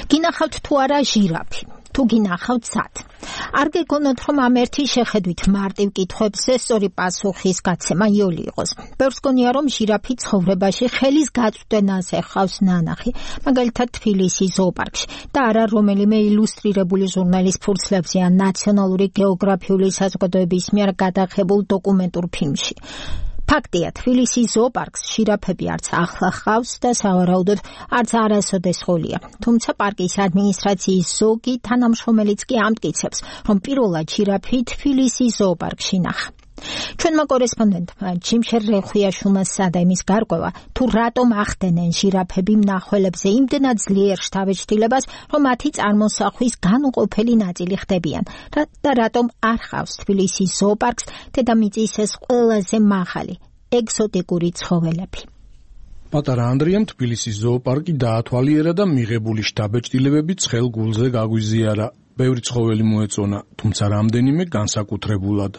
გინახავთ თუ არა ჟირაფი? თუ გინახავთ სად? არ გეგონოთ, რომ ამ ერთი შეხედვით მარტივ კითხვებზე სწორი პასუხის გაცემა იოლი იყოს. ბევრს გონია, რომ ჟირაფი ცხოვრებაში ხელის გაწვდენაზე ხავს ნანახი, მაგალითად თბილისის ზოოპარკში და არა რომელიმე ილუსტრირებული ჟურნალის ფურცლებზე ან ნაციონალური გეოგრაფიული საზოგადოების მიერ გადაღებულ დოკუმენტურ ფილმში. ფაქტია, თბილისის ზოოპარკს ჟირაფები არც ახლა ხავს და სავარაუდოდ არც არასოდეს ყოლია. თუმცა პარკის ადმინისტრაციის ზოგი თანამშრომელიც კი ამტკიცებს, რომ პირველად ჟირაფი თბილისის ზოოპარკში ნახა. ჩვენმა კორესპონდენტმა ჯიმშერ რეხვიაშვილმა სცადა იმის გარკვევა, თუ რატომ ახდენენ ჟირაფები მნახველებზე იმდენად ძლიერ შთაბეჭდილებას, რომ მათი წარმოსახვის განუყოფელი ნაწილი ხდებიან და რატომ არ ხავს თბილისის ზოოპარკს დედამიწის ეს ყველაზე მაღალი ეგზოტიკური ცხოველები. პატარა ანდრიამ თბილისის ზოოპარკი დაათვალიერა და მიღებული შთაბეჭდილებები ცხელ გულზე გაგვიზიარა. ბევრი ცხოველი მოეწონა, თუმცა რამდენიმე განსაკუთრებულად.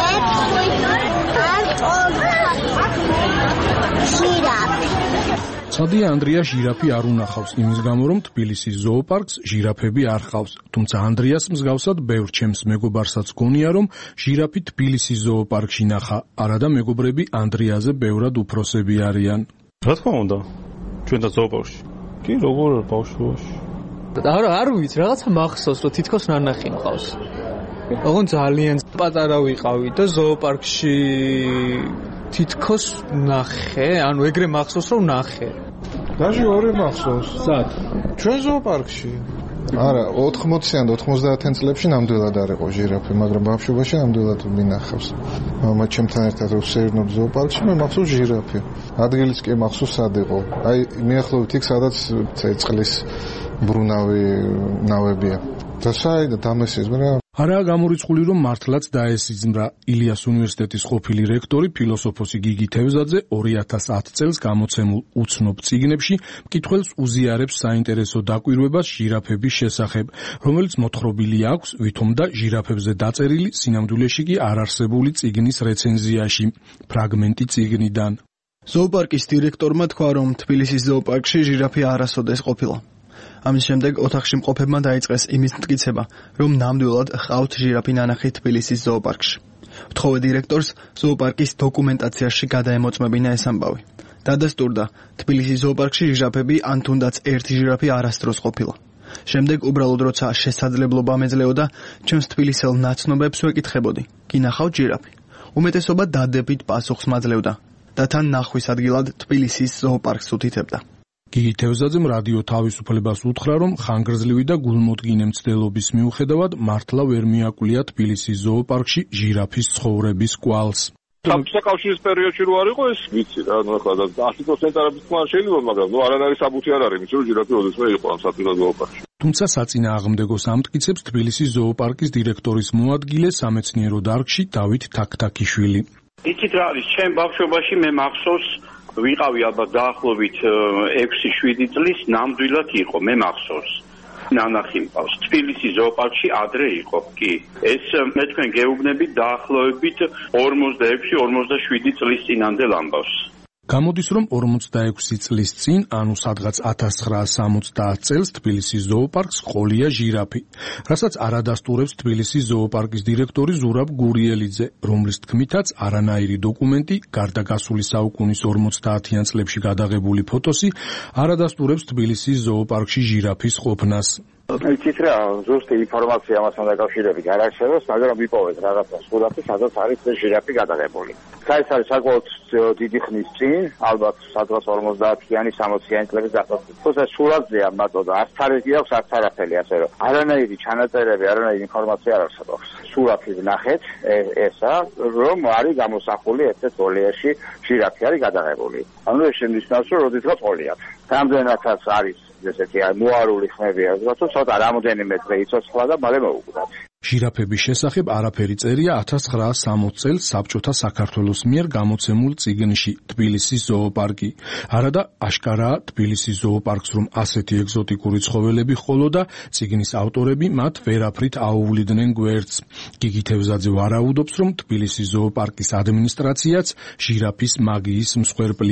ცადია ანდრია ჟირაფი არ უნახავს იმის გამო, რომ თბილისის ზოოპარკს ჟირაფები არ ხავს. თუმცა ანდრიას მსგავსად ბევრ ჩემს მეგობარსაც გონია, რომ ჟირაფი თბილისის ზოოპარკში ნახა. არადა მეგობრები ანდრიაზე ბევრად უფროსები არიან. რა თქმა უნდა, ჩვენ და ზოოპარკში. კი, როგორ ბავშვობაში. არ ვიცი, რაღაცა მახსოვს, რომ თითქოს ნანახი მყავს. ოღონ ძალიან პატარა ვიყავი და ზოოპარკში თითქოს ნახე, ანუ ეგრე მახსოვს რომ ნახე. დაჟე ორი მახსოვს. სად? ჩვენ ზოოპარკში. არა, 80-იან და 90-იან წლებში ნამდვილად არ იყო ჟირაფი, მაგრამ ბავშვობაში ნამდვილად მინახავს. მამა ჩემთან ერთად ვსეირნობ ზოოპარკში, მე მახსოვს ჟირაფი. ადგილიც კი მახსოვს სად იყო. აი, მიახლოვით იქ, სადაც წყლის ბრუნავი ნავებია. და საერთოდ დამესის, მაგრამ არაა გამორიცხული, რომ მართლაც დაესიზმრა. ილიას უნივერსიტეტის ყოფილი რექტორი ფილოსოფოსი გიგი თევზაძე 2010 წელს გამოცემულ უცნობ წიგნებში მკითხველს უზიარებს საინტერესო დაკვირვებას ჟირაფების შესახებ, რომელიც მოთხრობილი აქვს ვითომ და ჟირაფებზე დაწერილი სინამდვილეში კი არარსებული წიგნის რეცენზიაში, ფრაგმენტი წიგნიდან. ზოოპარკის დირექტორმა თქვა, რომ თბილისის ზოოპარკში ჟირაფი არასოდეს ყოფილა. ამის შემდეგ ოთახში მყოფებმა დაიწყეს იმის მტკიცება, რომ ნამდვილად ჰყავთ ჟირაფი ნანახი თბილისის ზოოპარკში. ვთხოვე დირექტორს ზოოპარკის დოკუმენტაციაში გადაემოწმებინა ეს ამბავი. დადასტურდა, თბილისის ზოოპარკში ჟირაფები ან თუნდაც ერთი ჟირაფი არასდროს ყოფილა. შემდეგ უბრალოდ როცა შესაძლებლობა მეძლეოდა, ჩემს თბილისელ ნაცნობებს ვეკითხებოდი, გინახავთ ჟირაფი? უმეტესობა დადებით პასუხს მაძლევდა და თან ნახვის ადგილად თბილისის ზოოპარკს უთითებდა. გიგი თევზაძემ რადიო თავისუფლებას უთხრა, რომ ხანგრძლივი და გულმოდგინე მცდელობის მიუხედავად მართლა ვერ მიაკვლია თბილისის ზოოპარკში ჟირაფის ცხოვრების კვალს. საკავშირის პერიოდში რო არ იყო ეს ვიცი რა, ნუ ახლა 100% არაფრის თქვა შეიძლება, მაგრამ ნუ არანაირი საბუთი არ არის, რომ ჟირაფი ოდესმე იყო ამ სათბილო ზოოპარკში. თუმცა საწინააღმდეგოს ამტკიცებს თბილისის ზოოპარკის დირექტორის მოადგილე სამეცნიერო დარგში დავით თაქთაქიშვილი. იცით რა არის, ჩემ ბავშვობაში მე მახსოვს ვიყავი ალბათ დაახლოებით 6-7 წლის, ნამდვილად იყო, მე მახსოვს. ნანახი მყავს. თბილისის ზოოპარკში ადრე იყო, კი. ეს მე თქვენ გეუბნებით დაახლოებით 46-47 წლის წინანდელ ამბავს. გამოდის, რომ 46 წლის წინ, ანუ სადღაც 1970 წელს თბილისის ზოოპარკს ყოლია ჟირაფი, რასაც არადასტურებს თბილისის ზოოპარკის დირექტორი ზურაბ გურიელიძე, რომლის თქმითაც არანაირი დოკუმენტი, გარდა გასული საუკუნის 50-იან წლებში გადაღებული ფოტოსი, არადასტურებს თბილისის ზოოპარკში ჟირაფის ყოფნას. იცით რა, ზუსტი ინფორმაცია ამასთან დაკავშირებით არ არსებობს, მაგრამ ვიპოვეთ რაღაცა სურათი, სადაც არის ეს ჟირაფი გადაღებული. ეს არის საკმაოდ დიდი ხნის წინ, ალბათ სადღაც 50-იანი, 60-იანი წლების დასაწყისში. თუმცა სურათზეა მარტო და არც თარიღი აქვს, არც არაფერი, ასე რომ არანაირი ჩანაწერები, არანაირი ინფორმაცია არ არსებობს. სურათი ვნახეთ, ესა, რომ არის გამოსახული ერთ-ერთ გოლიაში ჟირაფი არის გადაღებული. ანუ ეს შემიძლია, რომ როდესაც ყოლიათ. რამდენადაც არის ესეთი მოარული ხმებია, რომ ცოტა რამოდენიმე დღე იცოცხლა და მალე მოუკვდათ. ჟირაფების შესახებ არაფერი წერია 1960 წელს საბჭოთა საქართველოს მიერ გამოცემულ წიგნში თბილისის ზოოპარკი. არადა აშკარაა თბილისის ზოოპარკს რომ ასეთი ეგზოტიკური ცხოველები ჰყოლოდა, წიგნის ავტორები მათ ვერაფრით აუვლიდნენ გვერდს. გიგი თევზაძე ვარაუდობს, რომ თბილისის ზოოპარკის ადმინისტრაციაც ჟირაფის მაგიის მსხვერპლია.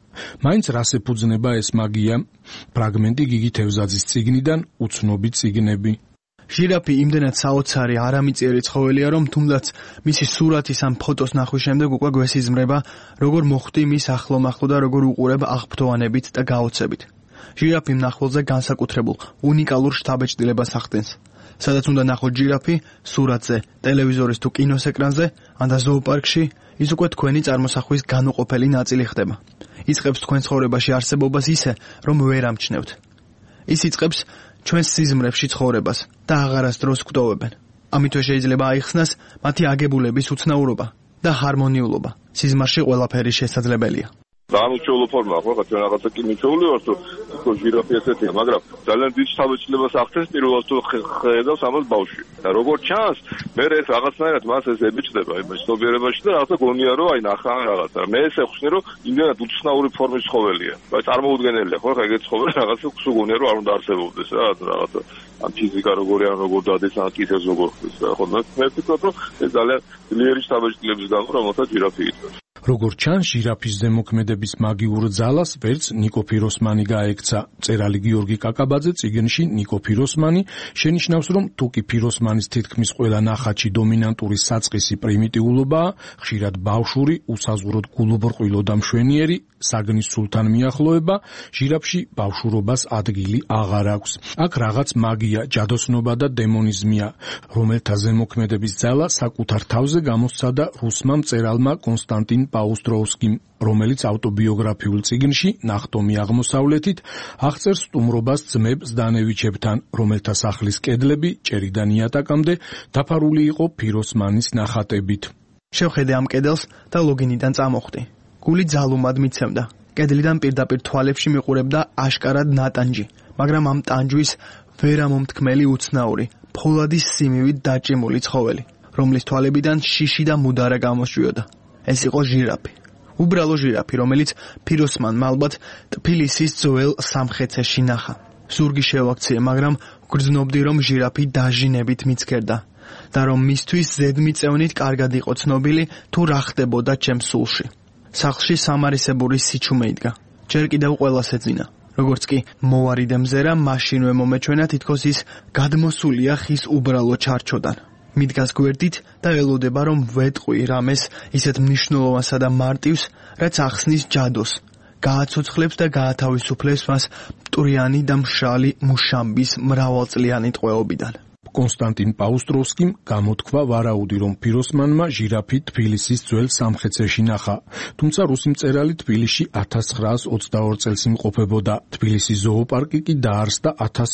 მაინც რას ეფუძნება ეს მაგია? ფრაგმენტი გიგი თევზაძის წიგნიდან უცნობი წიგნები. ჟირაფი იმდენად საოცარი არამიწიერი ცხოველია, რომ თუნდაც მისი სურათის ან ფოტოს ნახვის შემდეგ უკვე გვესიზმრება, როგორ მოხვდი მის ახლო-მახლო და როგორ უყურებ აღფრთოვანებით და გაოცებით. ჟირაფი მნახველზე განსაკუთრებულ, უნიკალურ შთაბეჭდილებას ახდენს. სადაც უნდა ნახოთ ჟირაფი, სურათზე, ტელევიზორის თუ კინოს ეკრანზე, ან და ზოოპარკში, ის უკვე თქვენი წარმოსახვის განუყოფელი ნაწილი ხდება. იწყებს თქვენ ცხოვრებაში არსებობას ისე, რომ ვერ ამჩნევთ. ის იწყებს ჩვენს სიზმრებში ცხოვრებას და აღარასდროს გვტოვებენ. ამითვე შეიძლება აიხსნას მათი აგებულების უცნაურობა და ჰარმონიულობა. სიზმარში ყველაფერი შესაძლებელია. დამუჩეულო ფორმა ხო ხა ჩვენ რაღაცა კი მიჩეული ვარ თუ თქო ჟირაფი ესეთია, მაგრამ ძალიან დიდ შთაბეჭდილებას ახდენს პირველად თუ ხედავს ამას ბავშვი. და როგორც ჩანს, მე ეს რაღაცნაირად მას ეს ებიჭდება იმ ცნობიერებაში და რაღაცა გონია რომ აი ნახა რაღაცა. მე ეს ეხსნი რომ იმდენად უცნაური ფორმის ცხოველია. აი წარმოუდგენელია ხო ხა ეგეთ ცხოველი რაღაცა სულ გონია რომ არ უნდა არსებობდეს რა რაღაცა. ან ფიზიკა როგორი ან როგორ დადეს ან კისერს როგორ ხდის რა ხო მე ვფიქრობ რომ ეს ძალიან ძლიერი შთაბეჭდილების გამო რომელსაც ჟირაფი იწვევს. როგორც ჩანს, ჟირაფის ზემოქმედების მაგიურ ძალას ვერც ნიკო ფიროსმანი გაექცა. მწერალი გიორგი კაკაბაძე წიგნში ნიკო ფიროსმანი შენიშნავს, რომ თუკი ფიროსმანის თითქმის ყველა ნახატში დომინანტური საწყისი პრიმიტიულობაა, ხშირად ბავშვური, უსაზღვროდ გულუბრყვილო და მშვენიერი, საგნის სულთან მიახლოება, ჟირაფში ბავშვურობას ადგილი აღარ აქვს. აქ რაღაც მაგია, ჯადოსნობა და დემონიზმია, რომელთა ზემოქმედების ძალა საკუთარ თავზე გამოსცადა რუსმა მწერალმა კონსტანტინ პაუსტროვსკიმ, რომელიც ავტობიოგრაფიულ წიგნში ნახტომი აღმოსავლეთით აღწერს სტუმრობას ძმებ ზდანევიჩებთან, რომელთა სახლის კედლები ჭერიდან იატაკამდე დაფარული იყო ფიროსმანის ნახატებით. შევხედე ამ კედელს და ლოგინიდან წამოხდი. გული ძალუმად მიცემდა. კედლიდან პირდაპირ თვალებში მიყურებდა აშკარად ნატანჯი, მაგრამ ამ ტანჯვის ვერამომთქმელი უცნაური, ფოლადის სიმივით დაჭიმული ცხოველი, რომლის თვალებიდან შიში და მუდარა გამოსჭვიოდა. ეს იყო ჟირაფი. უბრალო ჟირაფი, რომელიც ფიროსმანმა ალბათ თბილისის ძველ სამხეცეში ნახა. ზურგი შევაქციე, მაგრამ ვგრძნობდი, რომ ჟირაფი დაჟინებით მიცქერდა და რომ მისთვის ზედმიწევნით კარგად იყო ცნობილი თუ რა ხდებოდა ჩემს სულში. სახლში სამარისებური სიჩუმე იდგა. ჯერ კიდევ ყველას ეძინა. როგორც კი მოვარიდე მზერა, მაშინვე მომეჩვენა თითქოს ის გადმოსულია ხის უბრალო ჩარჩოდან. მიდგას გვერდით და ელოდება, რომ ვეტყვი რამეს ისეთ მნიშვნელოვანსა და მარტივს, რაც ახსნის ჯადოს, გააცოცხლებს და გაათავისუფლებს მას მტვრიანი და მშრალი მუშამბის მრავალწლიანი ტყვეობიდან. კონსტანტინ პაუსტროვსკიმ გამოთქვა ვარაუდი, რომ ფიროსმანმა ჟირაფი თბილისის ძველ სამხეცეში ნახა. თუმცა რუსი მწერალი თბილისში 1922 წელს იმყოფებოდა. თბილისის ზოოპარკი კი დაარსდა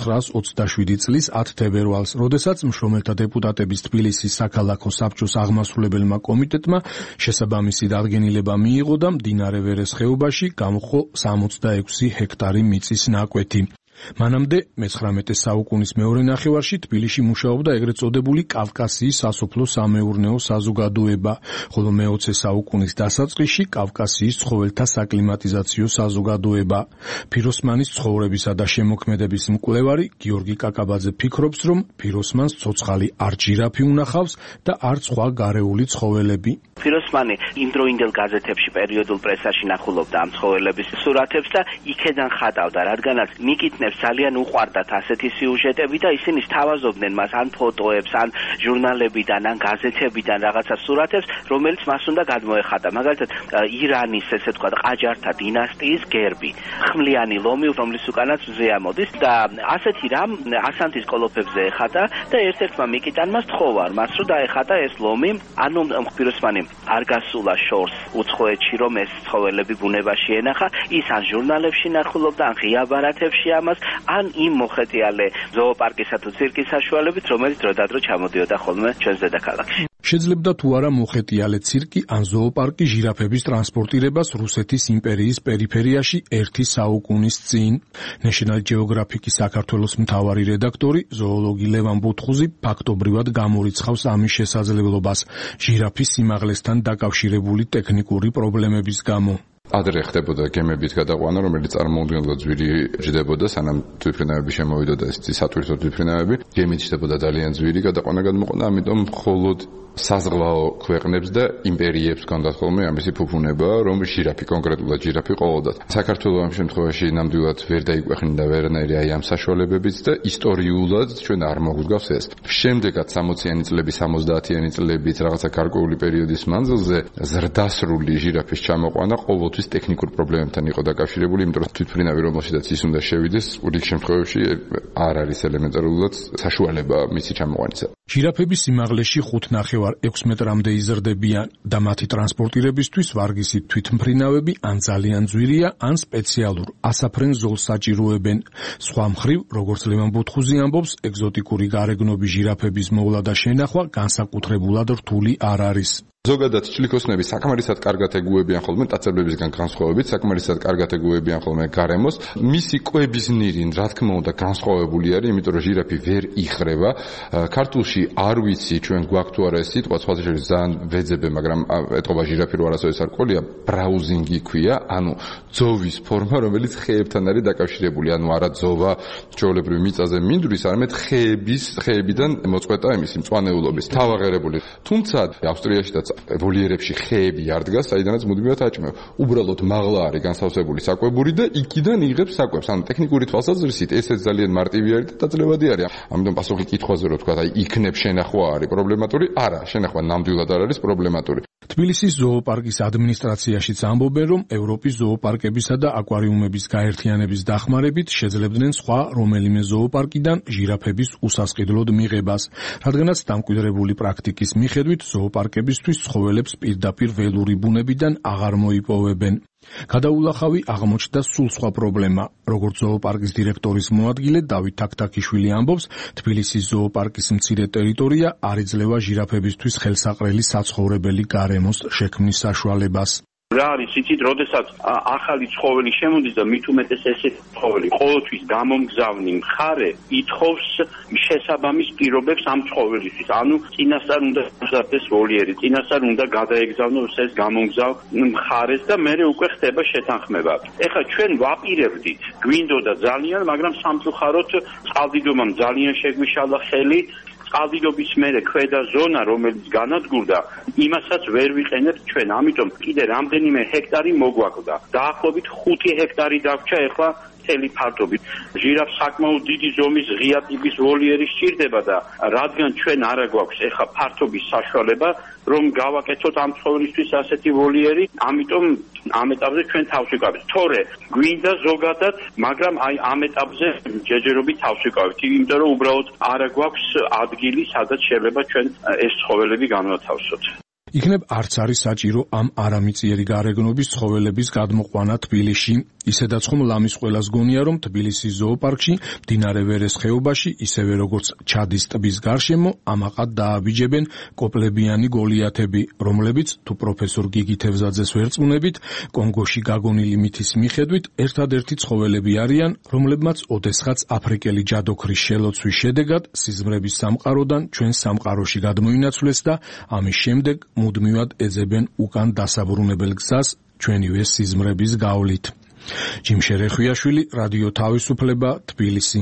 1927 წლის 10 თებერვალს, როდესაც მშრომელთა დეპუტატების თბილისის საქალაქო საბჭოს აღმასრულებელმა კომიტეტმა შესაბამისი დადგენილება მიიღო და მდინარე ვერეს ხეობაში გამოხო 66 ჰექტარი მიწის ნაკვეთი. მანამდე მე-19 საუკუნის მეორე ნახევარში თბილისში მუშაობდა ეგრეთ წოდებული კავკასიის სასოფლო-სამეურნეო საზოგადოება, ხოლო მე-20 საუკუნის დასაწყისში კავკასიის ცხოველთა საკლიმატიზაციო საზოგადოება. ფიროსმანის ცხოვრებისა და შემოქმედების მკვლევარი გიორგი კაკაბაძე ფიქრობს, რომ ფიროსმანს ცოცხალი არ ჟირაფი უნახავს და არ სხვა გარეული ცხოველები. ფიროსმანი იმდროინდელ გაზეთებში პერიოდულ პრესაში ნახულობდა ამ ცხოველების სურათებს და იქედან ხატავდა, რადგანაც მიკითხნებს ძალიან უყვარდათ ასეთი სიუჟეტები და ისინი სთავაზობდნენ მას ან ფოტოებს, ან ჟურნალებიდან, ან გაზეთებიდან რაღაცა სურათებს, რომელიც მას უნდა გადმოეხატა. მაგალითად, ირანის, ესე თქვა, ყაჯართა დინასტიის გერბი, ხმლიანი ლომი, რომლის უკანაც მზე ამოდის და ასეთი რამ ასანთის კოლოფებზე ეხატა და ერთ-ერთმა მიკიტანმა სთხოვა მას, რომ დაეხატა ეს ლომი, ანუ ფიროსმანი არ გასულა შორს უცხოეთში, რომ ეს ცხოველები ბუნებაში ენახა, ის ან ჟურნალებში ნახულობდა, ან ღია ბარათებში ამას, ან იმ მოხეტიალე ზოოპარკისა თუ ცირკის საშუალებით, რომელიც დროდადრო ჩამოდიოდა ხოლმე ჩვენს დედაქალაქში. შეძლებდა თუ არა მოხეტიალე ცირკი ან ზოოპარკი ჟირაფების ტრანსპორტირებას რუსეთის იმპერიის პერიფერიაში 1 საუკუნის წინ. National Geographic-ის საქართველოს მთავარი რედაქტორი, ზოოლოგი ლევან ბუთხუზი ფაქტობრივად გამორიცხავს ამის შესაძლებლობას ჟირაფის სიმაღლესთან დაკავშირებული ტექნიკური პრობლემების გამო. ადრე ხდებოდა გემებით გადაყვანა, რომელიც წარმოუდგენლად ძვირი ჯდებოდა, სანამ თვითმფრინავები შემოვიდოდა, ეს სატვირთო თვითმფრინავები, გემით ჯდებოდა ძალიან ძვირი გადაყვანა გადმოყვანა, ამიტომ მხოლოდ საზღვაო ქვეყნებს და იმპერიებს ჰქონდათ ხოლმე ამისი ფუფუნება, რომ ჟირაფი, კონკრეტულად ჟირაფი ყოლოდათ. საქართველოს ამ შემთხვევაში ნამდვილად ვერ დაიკვეხნიდა ვერანაირი აი ამ საშუალებებით და ისტორიულად ჩვენ არ მოგვგავს ეს. შემდეგაც 60-იანი წლების, 70-იანი წლებით რაღაცა გარკვეული პერიოდის მანძილზე ზრდასრული ჟირაფის ჩამოყვანა ყოველთვის ტექნიკურ პრობლემებთან იყო დაკავშირებული, იმიტომ რომ თვითმფრინავი რომელშიც ის უნდა შევიდეს, რიგ შემთხვევებში არ არის ელემენტარულად საშუალება მისი ჩამოყვანისა. ჟირაფების სიმაღლეში 5.5-6 მეტრამდე იზრდებიან და მათი ტრანსპორტირებისთვის ვარგისით თვითმფრინავები ან ძალიან ძვირია, ან სპეციალურ ასაფრენ ზოლს საჭიროებენ. სხვა მხრივ, როგორც ლევან ბუთხუზი ამბობს, ეგზოტიკური გარეგნობის ჟირაფების მოვლა და შენახვა განსაკუთრებულად რთული არ არის. ზოგადად ჭლიქოსნები საკმარისად კარგად ეგუებიან ხოლმე ტაცებლებისგან განსხვავებით, საკმარისად კარგად ეგუებიან ხოლმე გარემოს. მისი კვების ნირი, რა თქმა უნდა, განსხვავებული არის, იმიტომ რომ ჟირაფი ვერ იხრება. ქართულში არ ვიცი ჩვენ გვაქვს თუ არა ეს სიტყვა, სხვა შეიძლება ძალიან ვეძებე, მაგრამ ეთყობა ჟირაფი რო არასოდეს არ ყოლია, ბრაუზინგი ქვია, ანუ ძოვის ფორმა, რომელიც ხეებთან არის დაკავშირებული, ანუ არა ძოვა ჩვეულებრივ მიწაზე მინდვრის, არამედ ხეებიდან მოწყვეტა იმისი მწვანეულობის თავაღერებული. თუმცა ავსტრიაშიც ვოლიერებში ხეები არ დგას, საიდანაც მუდმივად აჭმევ. უბრალოდ მაღლა არის განსავსებული საკვებური და იქიდან იღებს საკვებს. ანუ ტექნიკური თვალსაზრისით ესეც ძალიან მარტივი არის და დაძლებადი არის. ამიტომ პასუხი კითხვაზე რო თქვა, აი იქნებ შენახვა არის პრობლემატური? არა, შენახვა ნამდვილად არ არის პრობლემატური. თბილისის ზოოპარკის ადმინისტრაციაშიც ამბობენ, რომ ევროპის ზოოპარკებისა და აკვარიუმების გაერთიანების დახმარებით შეძლებდნენ სხვა რომელიმე ზოოპარკიდან ჟირაფების უსასყიდლოდ მიღებას, რადგანაც დამკვიდრებული პრაქტიკის მიხედვით ზოოპარკებისთვის ცხოველებს პირდაპირ ველური ბუნებიდან აღარ მოიპოვებენ. გადაულახავი აღმოჩნდა სულ სხვა პრობლემა. როგორც ზოოპარკის დირექტორის მოადგილე დავით თაქთაქიშვილი ამბობს, თბილისის ზოოპარკის მცირე ტერიტორია არ იძლევა ჟირაფებისთვის ხელსაყრელი საცხოვრებელი გარემოს შექმნის საშუალებას. რა არის იცით, როდესაც ახალი ცხოველი შემოდის და მით უმეტეს ესეთი ცხოველი ყოველთვის გამომგზავნი მხარე ითხოვს შესაბამის პირობებს ამ ცხოველისთვის. ანუ წინასწარ უნდა გაზარდეს ვოლიერი, წინასწარ უნდა გადაეგზავნოს ეს გამომგზავ მხარეს და მერე უკვე ხდება შეთანხმება. ეხლა ჩვენ ვაპირებდით, გვინდოდა ძალიან, მაგრამ სამწუხაროდ წყალდიდობამ ძალიან შეგვიშალა ხელი. წყალდიდობის მერე ქვედა ზონა, რომელიც განადგურდა, იმასაც ვერ ვიყენებთ ჩვენ. ამიტომ კიდე რამდენიმე ჰექტარი მოგვაკლდა. დაახლოებით 5 ჰექტარი დაგვრჩა ეხლა მთელი ფართობით. ჟირაფს საკმაოდ დიდი ზომის ღია ტიპის ვოლიერი სჭირდება და რადგან ჩვენ არა გვაქვს ეხლა ფართობის საშუალება, რომ გავაკეთოთ ამ ცხოველისთვის ასეთი ვოლიერი, ამიტომ ამ ეტაპზე ჩვენ თავს ვიკავებთ. თორე გვინდა ზოგადად, მაგრამ აი ამ ეტაპზე ჯერჯერობით თავს ვიკავებთ, იმიტომ რომ უბრალოდ არა გვაქვს ადგილი, სადაც შეიძლება ჩვენ ეს ცხოველები განვათავსოთ. იქნებ არც არის საჭირო ამ არამიწიერი გარეგნობის ცხოველების გადმოყვანა თბილისში. ისედაც ხომ ლამის ყველას გონია, რომ თბილისის ზოოპარკში, მდინარე ვერეს ხეობაში, ისევე როგორც ჩადის ტბის გარშემო, ამაყად დააბიჯებენ კოპლებიანი გოლიათები, რომლებიც თუ პროფესორ გიგი თევზაძეს ვერწმუნებით, კონგოში გაგონილი მითის მიხედვით, ერთადერთი ცხოველები არიან, რომლებმაც ოდესღაც აფრიკელი ჯადოქრის შელოცვის შედეგად სიზმრების სამყაროდან ჩვენ სამყაროში გადმოინაცვლეს და ამის შემდეგ მუდმივად ეძებენ უკან დასაბრუნებელ გზას ჩვენივე სიზმრების გავლით. ჯიმ შერეხვიაშვილი, რადიო თავისუფლება, თბილისი.